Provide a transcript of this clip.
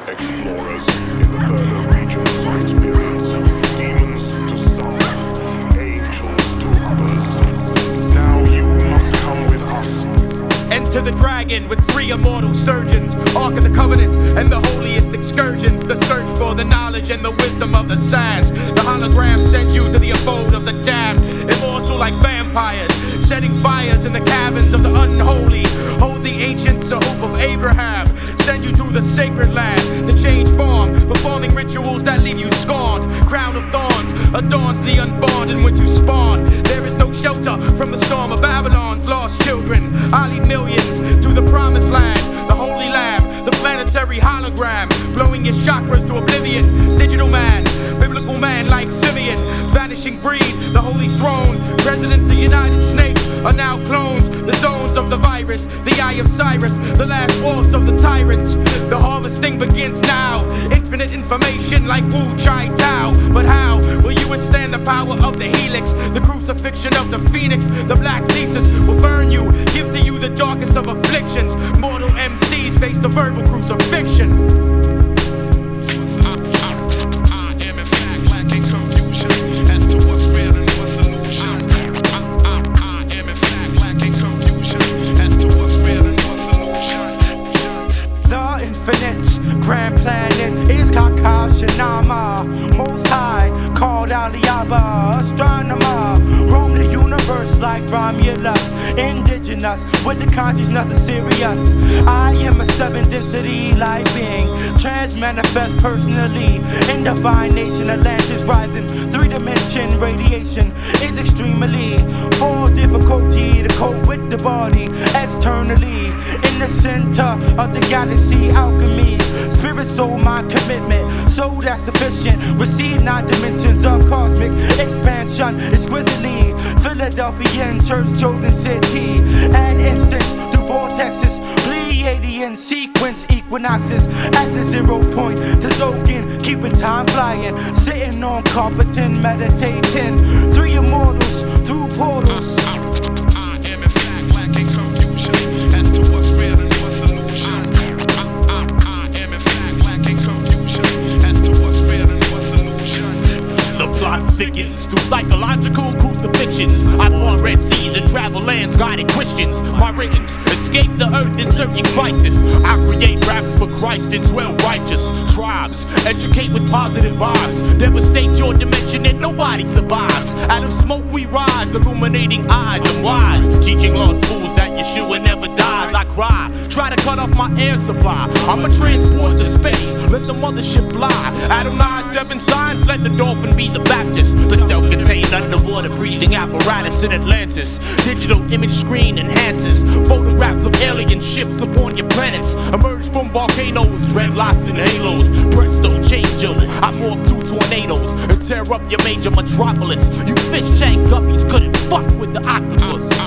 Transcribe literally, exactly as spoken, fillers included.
Explorers in the further regions are experienced. Demons to some, angels to others. Now you must come with us. Enter the dragon with three immortal surgeons, Ark of the Covenant and the holiest excursions. The search for the knowledge and the wisdom of the sands. The hologram sends you to the abode of the damned, immortal like vampires, setting fires in the caverns of the unholy. Hold the ancients a hope of Abraham, send you to the sacred land to change form, performing rituals that leave you scorned. Crown of thorns adorns the unborn in which you spawn. There is no shelter from the storm of Babylon's lost children. I lead millions to the promised land, the holy lamb, the planetary hologram, blowing your chakras to oblivion. Digital man, biblical man like Simeon, vanishing breed, the holy throne. Presidents of United States are now clones. The zones of the virus, the eye of Cyrus, the last waltz of the tyrants. The harvesting begins now. Infinite information like Wu Chai Tao. But how will you withstand the power of the helix? The crucifixion of the phoenix. The black thesis will burn you, give to you the darkest of afflictions. Mortal M Cs face the verbal crucifixion. Grand planet is Kakashinama. Most high, called Aliyaba, astronomer. Roam the universe like Romulus. Indigenous, with the consciousness of Sirius. I am a seven density light being. Trans-manifest personally. In divine nation, Atlantis rising. Three dimension radiation is extremely. For difficulty to cope with the body externally. In the center of the galaxy, alchemy. Spirit, soul, mind, commitment. So that's sufficient. Receive nine dimensions of cosmic expansion. Exquisitely. Philadelphian church, chosen city. An instance through vortexes. Pleiadian sequence equinoxes. At the zero point to Zogan. Keeping time flying. Sitting on competent, meditating. Three immortals through portals. Thickens through psychological crucifixions. I born red seas and travel lands guiding Christians. My writings escape the earth in certain crisis. I create raps for Christ and twelve righteous tribes. Educate with positive vibes. Devastate your dimension and nobody survives. Out of smoke we rise, illuminating eyes and wise. Teaching lost fools that Yeshua never dies. I cry, try to cut off my air supply. I'ma transport to space, let the mothership fly. Adonai, seven signs, let the dolphin be the Baptist. The self-contained underwater breathing apparatus in Atlantis. Digital image screen enhances photographs of alien ships upon your planets. Emerge from volcanoes, dreadlocks and halos. Presto, change yo, I morph through tornadoes and tear up your major metropolis. You fish tank guppies couldn't fuck with the octopus.